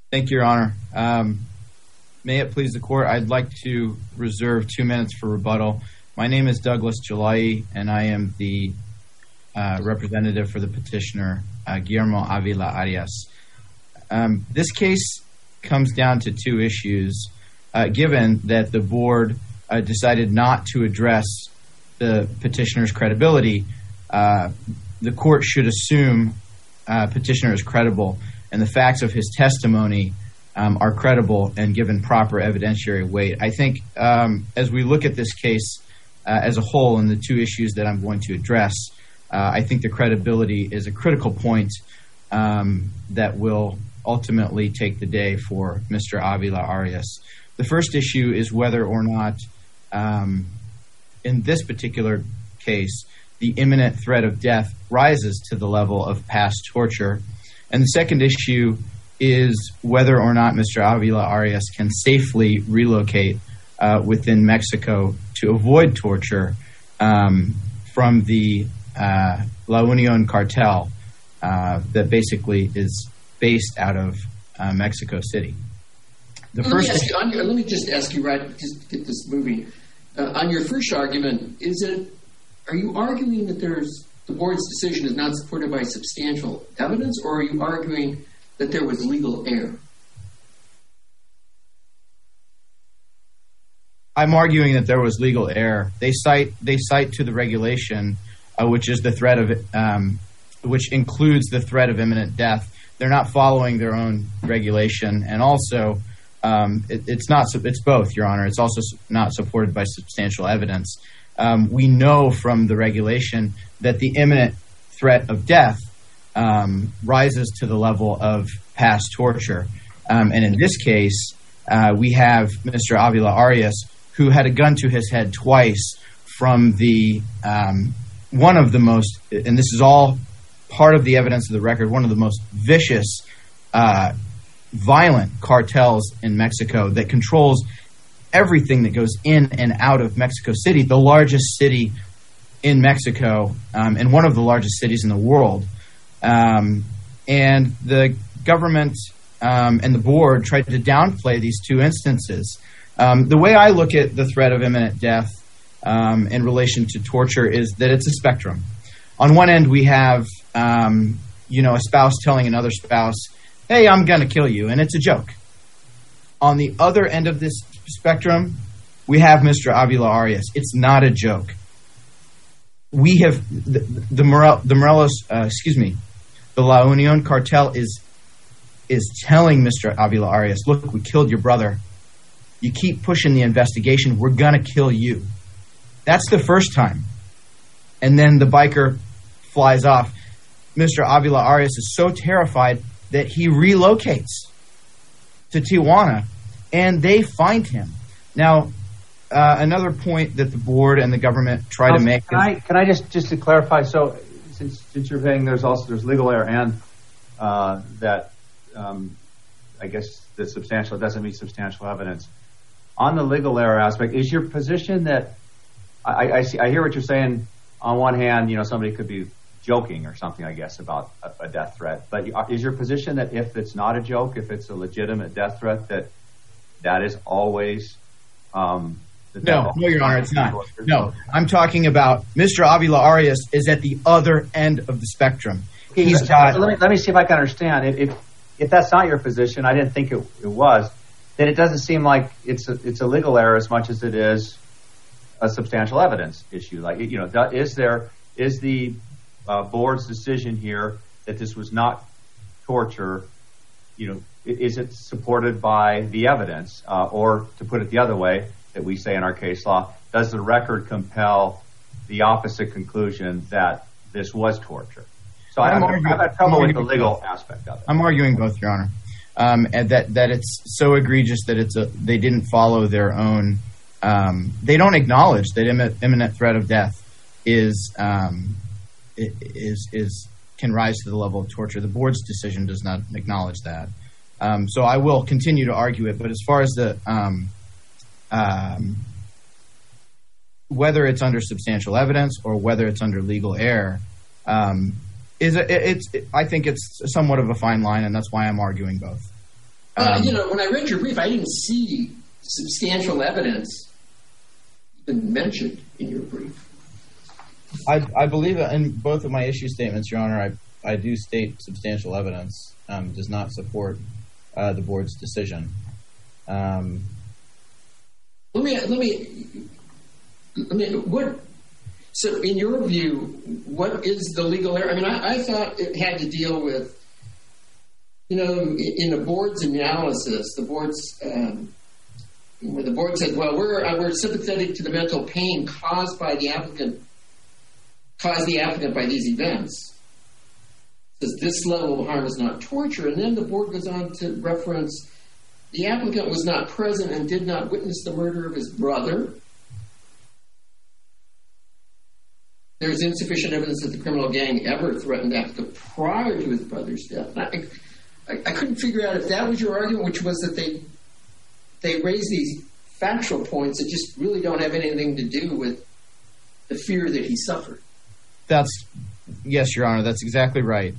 Thank you, Your Honor. May it please the court, I'd like to reserve 2 minutes for rebuttal. My name is Douglas Jalai, and I am the representative for the petitioner, Guillermo Avila Arias. This case comes down to two issues. Given that the board decided not to address the petitioner's credibility, the court should assume petitioner is credible and the facts of his testimony are credible and given proper evidentiary weight. I think as we look at this case as a whole and the two issues that I'm going to address, I think the credibility is a critical point that will ultimately take the day for Mr. Avila Arias. The first issue is whether or not, in this particular case, the imminent threat of death rises to the level of past torture. And the second issue is whether or not Mr. Avila Arias can safely relocate within Mexico to avoid torture from the La Union cartel that basically is based out of Mexico City. Let me just ask you, just to get this moving. On your first argument, are you arguing that the board's decision is not supported by substantial evidence, or are you arguing that there was legal error? I'm arguing that there was legal error. They cite to the regulation, which is the threat of, which includes the threat of imminent death. They're not following their own regulation, and also it's both, Your Honor. It's also not supported by substantial evidence. We know from the regulation that the imminent threat of death rises to the level of past torture. And in this case, we have Mr. Avila Arias, who had a gun to his head twice from the one of the most, and this is all part of the evidence of the record, one of the most vicious, violent cartels in Mexico that controls everything that goes in and out of Mexico City, the largest city in Mexico, and one of the largest cities in the world. And the government and the board tried to downplay these two instances. The way I look at the threat of imminent death in relation to torture is that it's a spectrum. On one end, we have a spouse telling another spouse, "Hey, I'm going to kill you," and it's a joke. On the other end of this spectrum, we have Mr. Avila Arias. It's not a joke. We have the La Union cartel is telling Mr. Avila Arias, "Look, we killed your brother. You keep pushing the investigation, we're going to kill you." That's the first time. And then the biker flies off. Mr. Avila Arias is so terrified that he relocates to Tijuana, and they find him. Now, another point that the board and the government try to make. Can I just to clarify? So, since you're saying there's legal error and that I guess the substantial doesn't mean substantial evidence. On the legal error aspect, is your position that I hear what you're saying? On one hand, somebody could be joking or something, I guess, about a death threat. But is your position that if it's not a joke, if it's a legitimate death threat, that is always No, Your Honor, it's not. No, I'm talking about Mr. Avila Arias is at the other end of the spectrum. Let me see if I can understand. If that's not your position, I didn't think it was, then it doesn't seem like it's a legal error as much as it is a substantial evidence issue. Like, is the board's decision here that this was not torture, is it supported by the evidence? Or to put it the other way, that we say in our case law, does the record compel the opposite conclusion that this was torture? So I'm having trouble with the legal aspect of it. I'm arguing both, Your Honor. And that it's so egregious that they didn't follow their own. They don't acknowledge that imminent threat of death can rise to the level of torture. The board's decision does not acknowledge that. So I will continue to argue it. But as far as the whether it's under substantial evidence or whether it's under legal error, I think it's somewhat of a fine line, and that's why I'm arguing both. When I read your brief, I didn't see substantial evidence even mentioned in your brief. I believe in both of my issue statements, Your Honor, I do state substantial evidence does not support the board's decision. Let me. What? So, in your view, what is the legal error? I mean, I thought it had to deal with, in the board's analysis, the board said, well, we're sympathetic to the mental pain caused by the applicant by these events. It says this level of harm is not torture, and then the board goes on to reference the applicant was not present and did not witness the murder of his brother. There's insufficient evidence that the criminal gang ever threatened the applicant prior to his brother's death. I couldn't figure out if that was your argument, which was that they raise these factual points that just really don't have anything to do with the fear that he suffered. Yes, Your Honor, that's exactly right.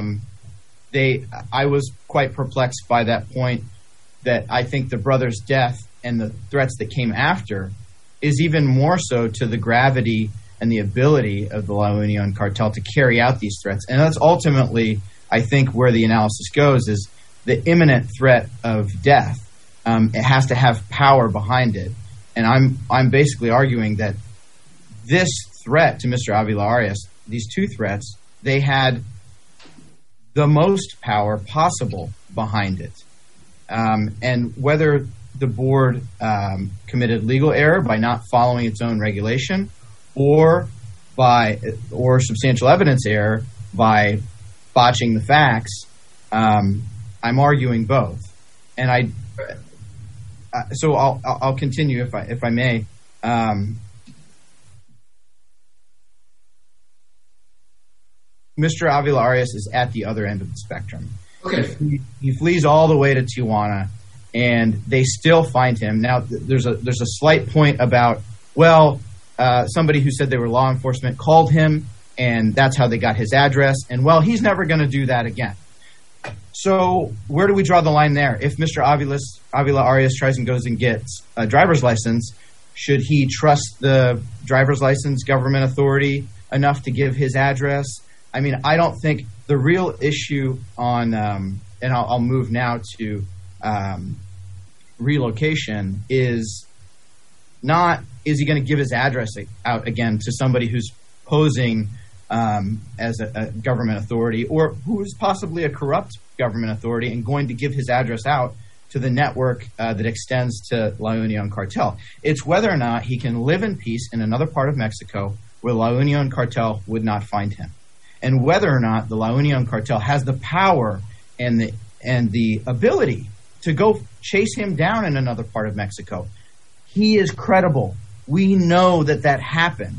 I was quite perplexed by that point, that I think the brother's death and the threats that came after is even more so to the gravity and the ability of the La Union cartel to carry out these threats. And that's ultimately, I think, where the analysis goes, is the imminent threat of death. It has to have power behind it. And I'm basically arguing that this threat to Mr. Avila Arias, these two threats, they had the most power possible behind it. And whether the board committed legal error by not following its own regulation, or substantial evidence error by botching the facts, I'm arguing both. And so I'll continue if I may. Mr. Avila Arias is at the other end of the spectrum. Okay. He flees all the way to Tijuana, and they still find him. Now, there's a slight point about, somebody who said they were law enforcement called him, and that's how they got his address. And, he's never going to do that again. So where do we draw the line there? If Mr. Avila Arias tries and goes and gets a driver's license, should he trust the driver's license government authority enough to give his address? I mean, I don't think the real issue on, and I'll move now to relocation, is not, is he going to give his address out again to somebody who's posing as a government authority, or who is possibly a corrupt government authority and going to give his address out to the network that extends to La Union cartel. It's whether or not he can live in peace in another part of Mexico where La Union cartel would not find him, and whether or not the La Union cartel has the power and the ability to go chase him down in another part of Mexico. He is credible. We know that happened.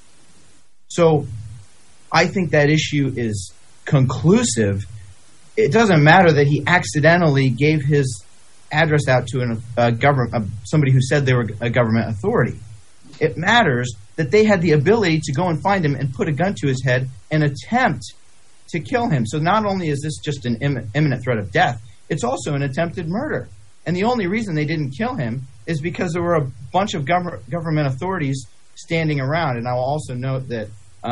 So I think that issue is conclusive. It doesn't matter that he accidentally gave his address out to somebody who said they were a government authority. It matters that they had the ability to go and find him and put a gun to his head and attempt to kill him. So not only is this just an imminent threat of death, it's also an attempted murder. And the only reason they didn't kill him is because there were a bunch of government authorities standing around. And I will also note that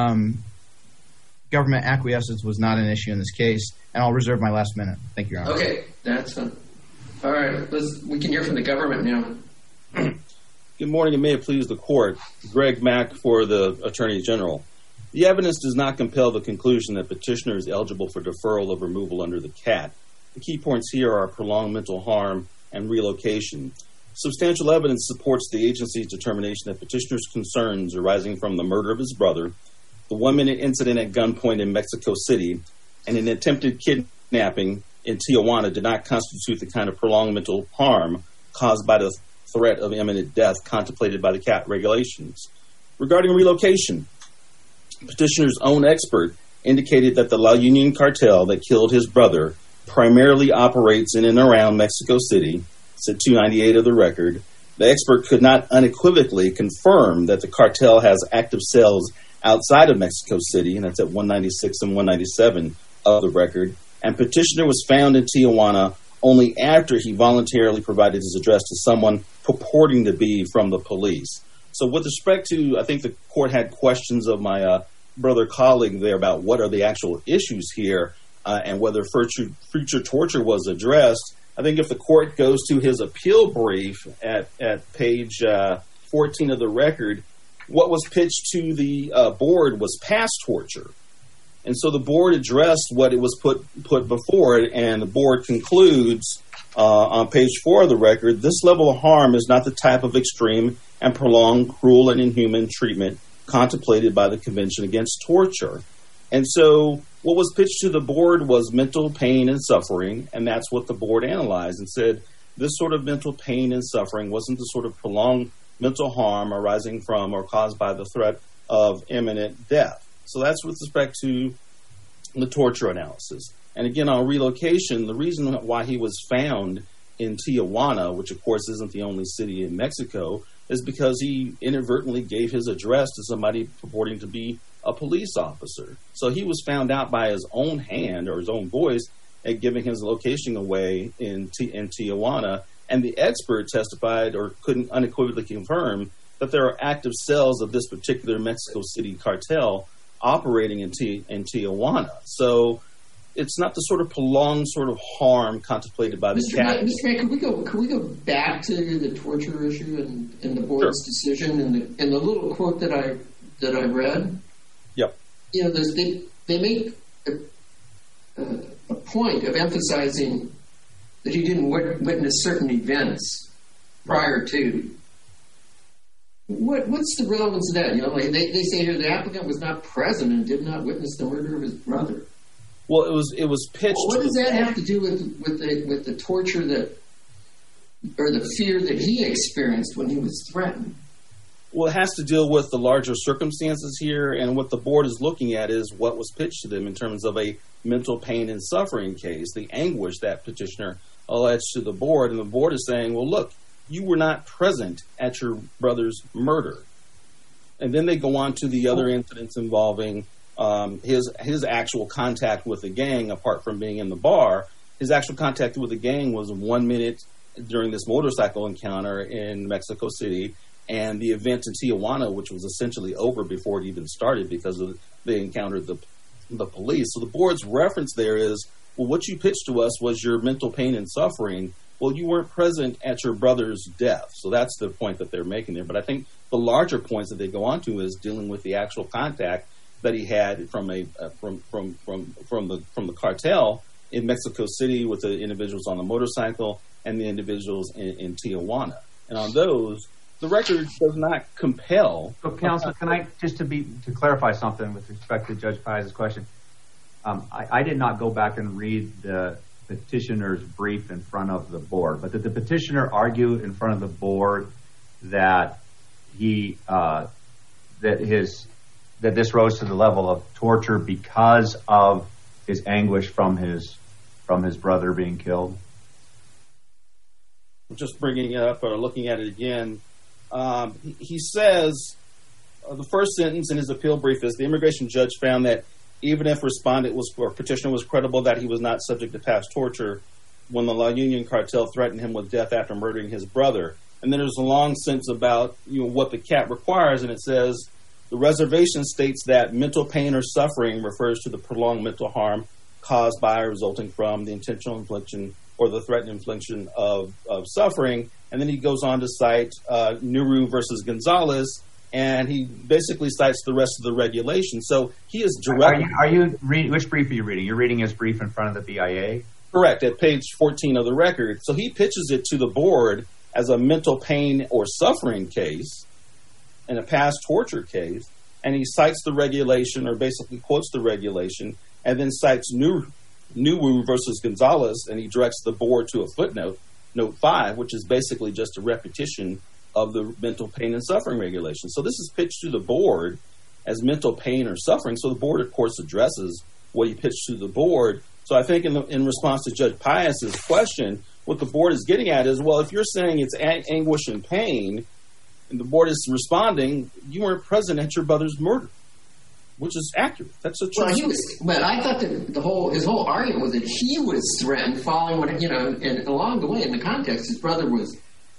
government acquiescence was not an issue in this case. And I'll reserve my last minute. Thank you, Your Honor. Okay, that's fine. All right, we can hear from the government now. Good morning, and may it please the court. Greg Mack for the Attorney General. The evidence does not compel the conclusion that petitioner is eligible for deferral of removal under the CAT. The key points here are prolonged mental harm and relocation. Substantial evidence supports the agency's determination that petitioner's concerns arising from the murder of his brother, the 1-minute incident at gunpoint in Mexico City, and an attempted kidnapping in Tijuana did not constitute the kind of prolonged mental harm caused by the threat of imminent death contemplated by the CAT regulations. Regarding relocation, petitioner's own expert indicated that the La Union cartel that killed his brother primarily operates in and around Mexico City. It's at 298 of the record. The expert could not unequivocally confirm that the cartel has active cells outside of Mexico City, and that's at 196 and 197 of the record. And petitioner was found in Tijuana only after he voluntarily provided his address to someone purporting to be from the police. So with respect to, I think the court had questions of my brother colleague there about what are the actual issues here and whether future torture was addressed. I think if the court goes to his appeal brief at page 14 of the record, what was pitched to the board was past torture. And so the board addressed what it was put before it, and the board concludes on page 4 of the record, this level of harm is not the type of extreme and prolonged cruel and inhuman treatment contemplated by the Convention Against Torture. And so what was pitched to the board was mental pain and suffering, and that's what the board analyzed and said this sort of mental pain and suffering wasn't the sort of prolonged mental harm arising from or caused by the threat of imminent death. So that's with respect to the torture analysis. And again, on relocation, the reason why he was found in Tijuana, which of course isn't the only city in Mexico, is because he inadvertently gave his address to somebody purporting to be a police officer. So he was found out by his own hand or his own voice at giving his location away in Tijuana. And the expert testified or couldn't unequivocally confirm that there are active cells of this particular Mexico City cartel operating in Tijuana. So it's not the sort of prolonged sort of harm contemplated by the cat. Mr. Mayor, can we go back to the torture issue and the board's decision and the little quote that I read? Yep. You know, they make a point of emphasizing that he didn't witness certain events prior to. What's the relevance of that? You know, like they say here the applicant was not present and did not witness the murder of his brother. Well, it was pitched. Well, what does that have to do with the torture or the fear that he experienced when he was threatened? Well, it has to deal with the larger circumstances here, and what the board is looking at is what was pitched to them in terms of a mental pain and suffering case, the anguish that petitioner alleged to the board, and the board is saying, well, look, you were not present at your brother's murder. And then they go on to the other incidents involving his actual contact with the gang, apart from being in the bar. His actual contact with the gang was 1 minute during this motorcycle encounter in Mexico City, and the event in Tijuana, which was essentially over before it even started because they encountered the police. So the board's reference there is, well, what you pitched to us was your mental pain and suffering. Well, you weren't present at your brother's death. So that's the point that they're making there. But I think the larger points that they go on to is dealing with the actual contact that he had from the cartel in Mexico City with the individuals on the motorcycle and the individuals in Tijuana. And on those, the record does not compel. So, counsel, can I just to clarify something with respect to Judge Piazza's question? I did not go back and read the petitioner's brief in front of the board, but did the petitioner argue in front of the board that that this rose to the level of torture because of his anguish from his brother being killed? Just bringing it up or looking at it again, he says the first sentence in his appeal brief is the immigration judge found that even if petitioner was credible that he was not subject to past torture when the La Union cartel threatened him with death after murdering his brother. And then there's a long sentence about what the CAT requires, and it says the reservation states that mental pain or suffering refers to the prolonged mental harm caused by or resulting from the intentional infliction or the threatened infliction of suffering. And then he goes on to cite Nuru versus Gonzalez, and he basically cites the rest of the regulation. So he is directly... Are you reading? Which brief are you reading? You're reading his brief in front of the BIA? Correct, at page 14 of the record. So he pitches it to the board as a mental pain or suffering case and a past torture case, and he cites the regulation or basically quotes the regulation and then cites Nuru versus Gonzalez, and he directs the board to a footnote, note 5, which is basically just a repetition of the mental pain and suffering regulation. So this is pitched to the board as mental pain or suffering. So the board, of course, addresses what he pitched to the board. So I think in response to Judge Pius's question, what the board is getting at is, well, if you're saying it's anguish and pain, and the board is responding, you weren't present at your brother's murder. which is accurate. That's a true. But I thought that his whole argument was that he was threatened following what, and along the way in the context, his brother was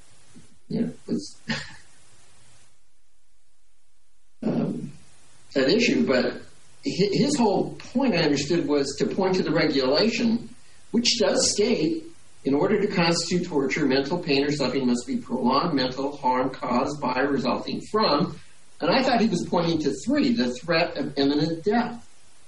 an issue. But his whole point, I understood, was to point to the regulation, which does state, in order to constitute torture, mental pain or suffering must be prolonged mental harm caused by or resulting from. And I thought he was pointing to 3, the threat of imminent death.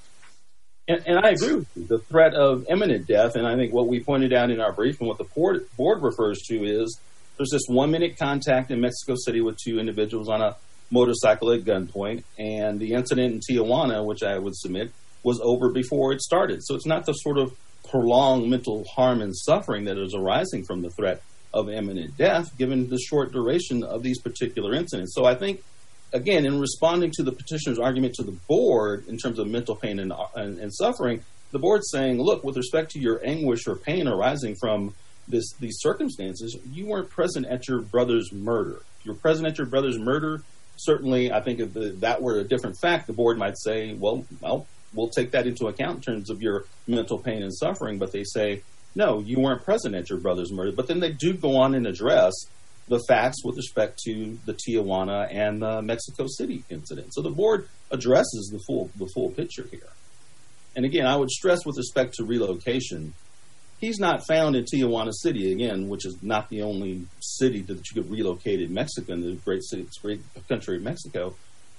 And I agree with you, the threat of imminent death. And I think what we pointed out in our brief and what the board refers to is there's this 1-minute contact in Mexico City with 2 individuals on a motorcycle at gunpoint. And the incident in Tijuana, which I would submit, was over before it started. So it's not the sort of prolonged mental harm and suffering that is arising from the threat of imminent death, given the short duration of these particular incidents. So I think, again, in responding to the petitioner's argument to the board in terms of mental pain and suffering, the board's saying, look, with respect to your anguish or pain arising from these circumstances, you weren't present at your brother's murder. If you're present at your brother's murder, certainly I think if that were a different fact, the board might say, well, we'll take that into account in terms of your mental pain and suffering. But they say, no, you weren't present at your brother's murder. But then they do go on and address the facts with respect to the Tijuana and the Mexico City incident. So the board addresses the full picture here. And again, I would stress with respect to relocation, he's not found in Tijuana City, again, which is not the only city that you could relocate in Mexico, in the great country of Mexico,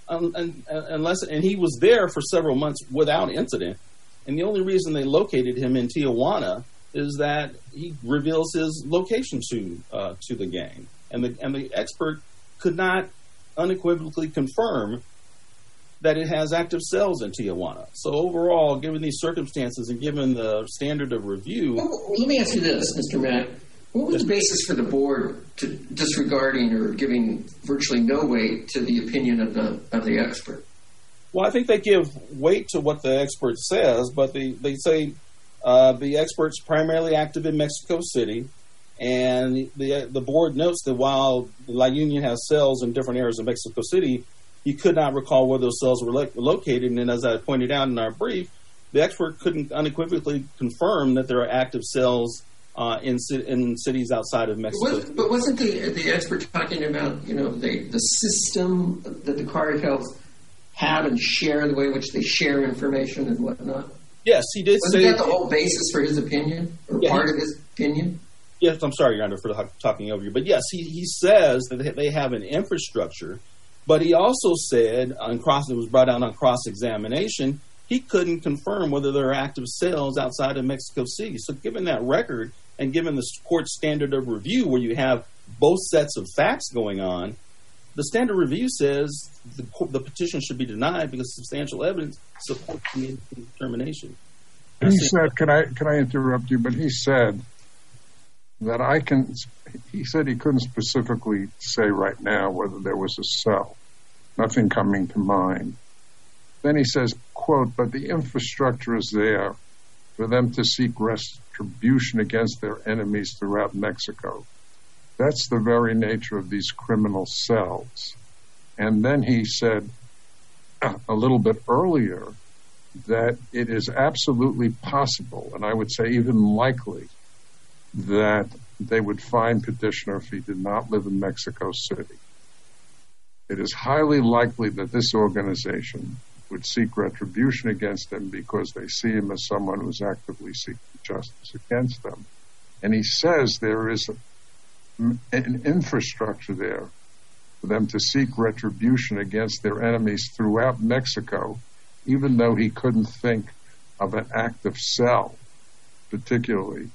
and he was there for several months without incident. And the only reason they located him in Tijuana is that he reveals his location to the gang. And the expert could not unequivocally confirm that it has active cells in Tijuana. So overall, given these circumstances and given the standard of review... Well, let me ask you this, Mr. Mack. What was the basis for the board to disregarding or giving virtually no weight to the opinion of the expert? Well, I think they give weight to what the expert says, but they say the expert's primarily active in Mexico City, and the board notes that while La Union has cells in different areas of Mexico City, he could not recall where those cells were located. And as I pointed out in our brief, the expert couldn't unequivocally confirm that there are active cells in cities outside of Mexico. But wasn't the expert talking about the system that the cartels have and share, the way in which they share information and whatnot? Yes, he did say... Wasn't that the whole basis for his opinion, or part of his opinion? Yes, I'm sorry, Your Honor, for talking over you. But yes, he says that they have an infrastructure, but he also said, it was brought out on cross-examination, he couldn't confirm whether there are active cells outside of Mexico City. So given that record, and given the court standard of review where you have both sets of facts going on, the standard review says the petition should be denied because substantial evidence supports the determination. He said, can I interrupt you? But he said that he said he couldn't specifically say right now whether there was a cell. Nothing coming to mind. Then he says, quote, but the infrastructure is there for them to seek retribution against their enemies throughout Mexico. That's the very nature of these criminal cells. And then he said a little bit earlier that it is absolutely possible, and I would say even likely, that they would find petitioner if he did not live in Mexico City. It is highly likely that this organization would seek retribution against him because they see him as someone who's actively seeking justice against them. And he says there is an infrastructure there for them to seek retribution against their enemies throughout Mexico, even though he couldn't think of an active cell, particularly,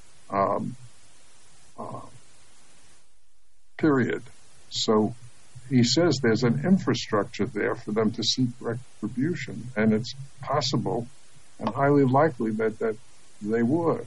period. So he says there's an infrastructure there for them to seek retribution, and it's possible and highly likely that they would.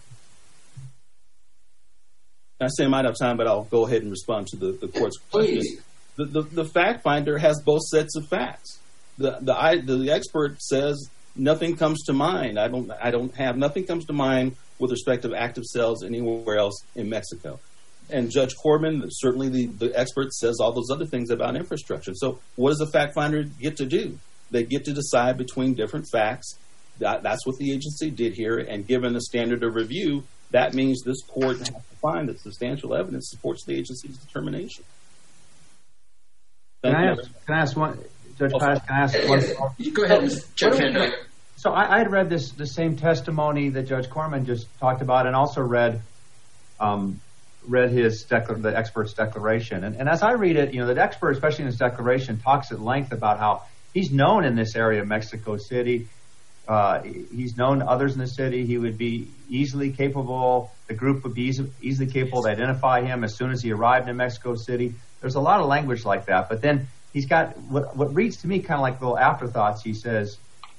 I say I'm out of time, but I'll go ahead and respond to the court's question. The fact finder has both sets of facts. The expert says nothing comes to mind. Nothing comes to mind with respect to active cells anywhere else in Mexico. And Judge Corbin, certainly the expert, says all those other things about infrastructure. So what does the fact finder get to do? They get to decide between different facts. That's what the agency did here. And given the standard of review, that means this court has to find that substantial evidence supports the agency's determination. Can I ask one, Judge Pius, can I ask one? Go ahead, Judge Van Dyke. So I had read the same testimony that Judge Corman just talked about, and also read the expert's declaration. And as I read it, the expert, especially in his declaration, talks at length about how he's known in this area of Mexico City. He's known others in the city. He would be easily capable. The group would be easily capable to identify him as soon as he arrived in Mexico City. There's a lot of language like that. But then he's got what reads to me kind of like little afterthoughts. He says,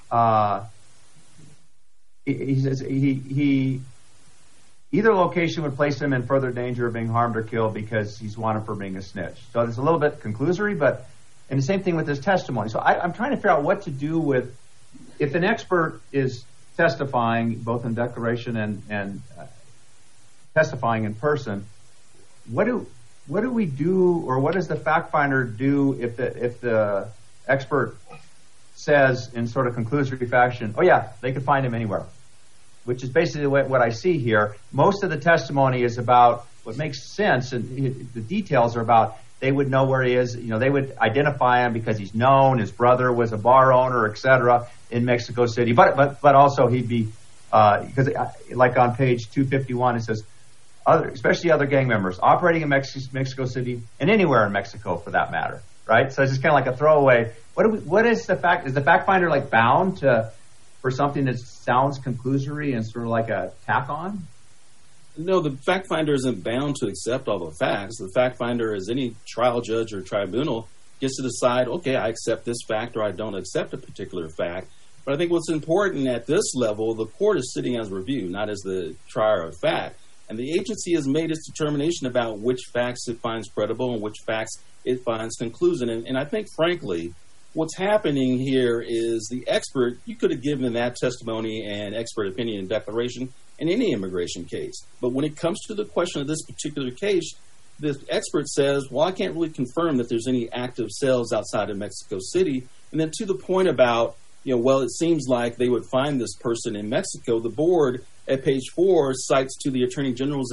he either location would place him in further danger of being harmed or killed because he's wanted for being a snitch. So it's a little bit conclusory, and the same thing with his testimony. So I'm trying to figure out what to do with, if an expert is testifying both in declaration and testifying in person, what do we do, or what does the fact finder do if the expert says in sort of conclusory fashion, oh yeah, they could find him anywhere, which is basically what I see here. Most of the testimony is about what makes sense, and the details are about they would know where he is. They would identify him because he's known. His brother was a bar owner, etc., in Mexico City. But also he'd be because like on page 251 it says, especially other gang members operating in Mexico City and anywhere in Mexico for that matter, right? So it's just kind of like a throwaway. What is the fact? Is the fact finder like bound for something that sounds conclusory and sort of like a tack on? No, the fact finder isn't bound to accept all the facts. The fact finder, as any trial judge or tribunal, gets to decide, okay, I accept this fact or I don't accept a particular fact. But I think what's important at this level, the court is sitting as review, not as the trier of fact. And the agency has made its determination about which facts it finds credible and which facts it finds conclusive. And I think, frankly, what's happening here is the expert, you could have given that testimony and expert opinion and declaration in any immigration case. But when it comes to the question of this particular case, the expert says, well, I can't really confirm that there's any active cells outside of Mexico City. And then to the point about, well, it seems like they would find this person in Mexico, the board at page 4 cites to the Attorney General's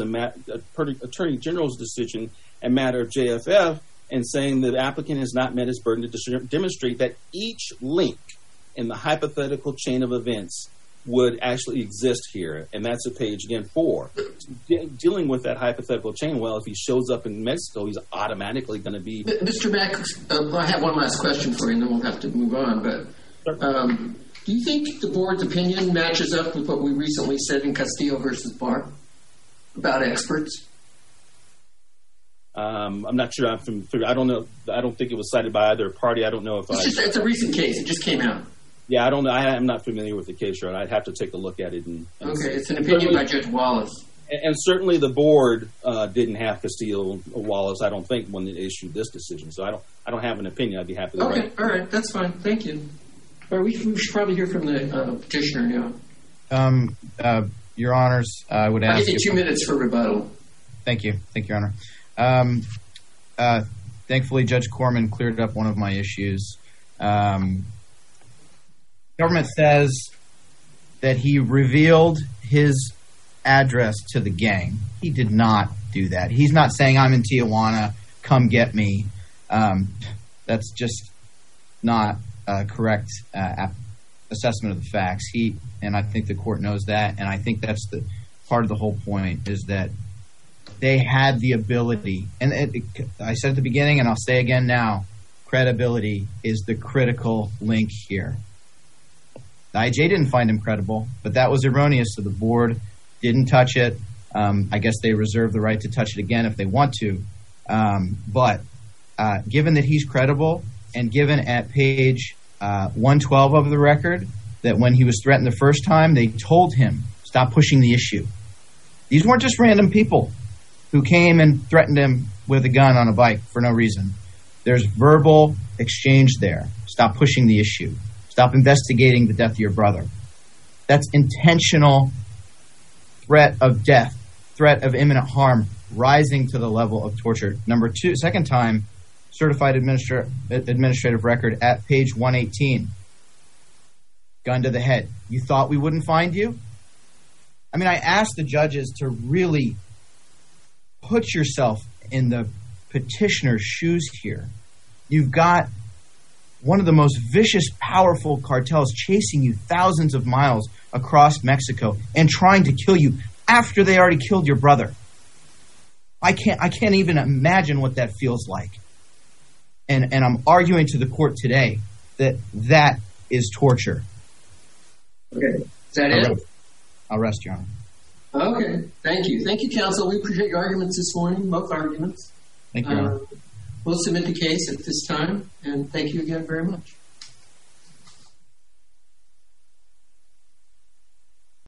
decision and matter of JFF, and saying that the applicant has not met his burden to demonstrate that each link in the hypothetical chain of events would actually exist here. And that's at page, again, 4. Dealing with that hypothetical chain, well, if he shows up in Mexico, he's automatically going to be... Mr. Mack, I have one last question for you, and then we'll have to move on. But do you think the board's opinion matches up with what we recently said in Castillo versus Barr about experts? I'm not sure. I don't know. I don't think it was cited by either party. I don't know if it's a recent case. It just came out. Yeah, I don't know. I'm not familiar with the case, right? I'd have to take a look at it. Okay, it's an opinion by Judge Wallace. And certainly the board didn't have Castillo or Wallace, I don't think, when they issued this decision. So I don't have an opinion. I'd be happy to write. All right, that's fine. Thank you. All right, we should probably hear from the petitioner now. Your Honors, I would ask... I'll give you 2 minutes for rebuttal. Thank you. Thank you, Your Honor. Thankfully, Judge Corman cleared up one of my issues. Government says that he revealed his address to the gang. He did not do that. He's not saying, I'm in Tijuana, come get me. That's just not a correct assessment of the facts. And I think the court knows that, and I think that's the part of the whole point, is that they had the ability, and I said at the beginning, and I'll say again now, credibility is the critical link here. The IJ didn't find him credible, but that was erroneous, so the board didn't touch it. I guess they reserve the right to touch it again if they want to. But given that he's credible, and given at page 112 of the record that when he was threatened the first time, they told him, stop pushing the issue. These weren't just random people who came and threatened him with a gun on a bike for no reason. There's verbal exchange there. Stop pushing the issue. Stop investigating the death of your brother. That's intentional threat of death, threat of imminent harm, rising to the level of torture. Number two, second time, certified administrative record at page 118. gun to the head. You thought we wouldn't find you? I mean, I asked the judges to really put yourself in the petitioner's shoes here. You've got one of the most vicious, powerful cartels chasing you thousands of miles across Mexico and trying to kill you after they already killed your brother. I can't even imagine what that feels like. And I'm arguing to the court today that is torture. Okay. Is that it? I'll rest, Your Honor. Okay. Thank you. Thank you, counsel. We appreciate your arguments this morning, both arguments. Thank you, Your Honor. We'll submit the case at this time, and thank you again very much.